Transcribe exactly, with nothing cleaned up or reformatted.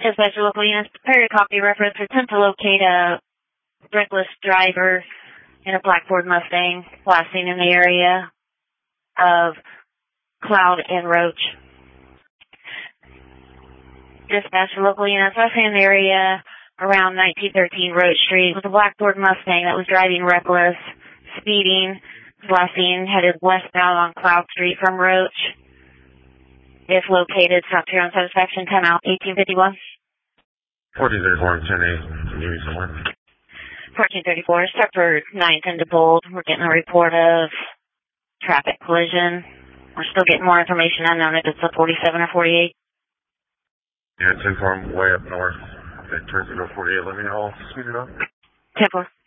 Dispatch local units, prepare a copy reference. Attempt to locate a reckless driver in a black Ford Mustang last seen in the area of Cloud and Roach. Dispatch local units, last seen in the area around nineteen thirteen Roach Street with a black Ford Mustang that was driving reckless, speeding. Last seen headed westbound on Cloud Street from Roach. If located, stop here on satisfaction, time out, eighteen fifty-one. fourteen thirty-four and ten A, can you give me somewhere? fourteen thirty-four, start for ninth into Bold. We're getting a report of traffic collision. We're still getting more information unknown if it's a forty-seven or forty-eight. Yeah, ten four, way up north. It turns into forty-eight, let me know, I'll speed it up. ten four.